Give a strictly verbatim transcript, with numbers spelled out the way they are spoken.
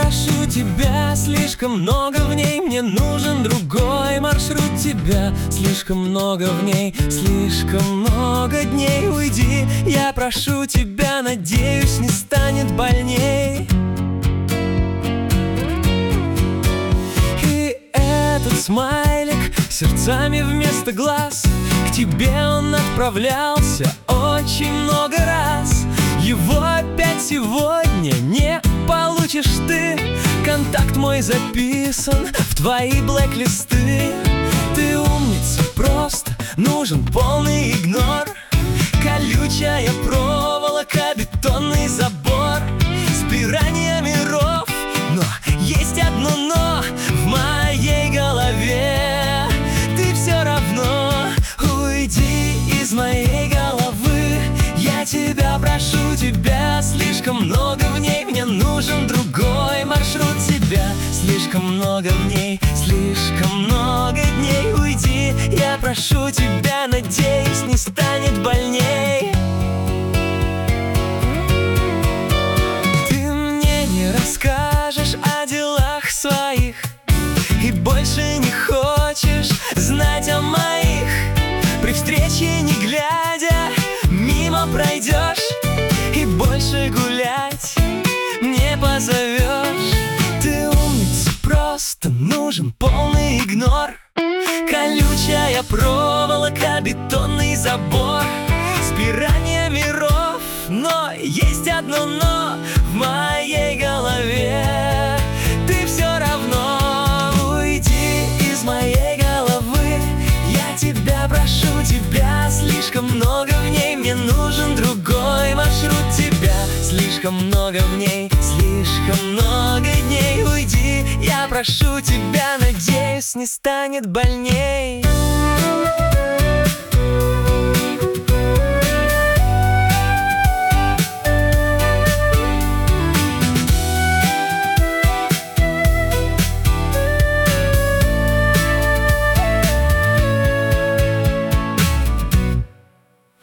прошу тебя, слишком много в ней. Мне нужен другой маршрут тебя. Слишком много в ней, слишком много дней. Уйди, я прошу тебя, надеюсь, не станет больней. И этот смайлик сердцами вместо глаз, к тебе он отправлялся очень много раз. Его опять сегодня не получишь ты. Контакт мой записан в твои блэк-листы. Ты умница, просто нужен полный игнор. Колючая проволока, бетонный забор с пираньями ров. Но есть одно но в моей голове. Ты все равно уйди из моей головы. Я тебя прошу тебя, слишком много в ней. Мне нужен другой маршрут тебя. Слишком много в ней, слишком много дней. Уйди, я прошу тебя, надеюсь, не станет больней. Ты мне не расскажешь о делах своих и больше не хочешь знать о моих. При встрече не глядя мимо пройдешь и больше гулять не позовешь. Ты умница, просто нужен полный игнор. Колючая проволока, бетонный забор с пираньями ров. Но есть одно но в моей голове. Ты все равно уйди из моей головы. Я тебя прошу тебя, слишком много в ней. Мне нужен другой маршрут тебя. Слишком много в ней, слишком много дней. Уйди, я прошу тебя, надеюсь, не станет больней.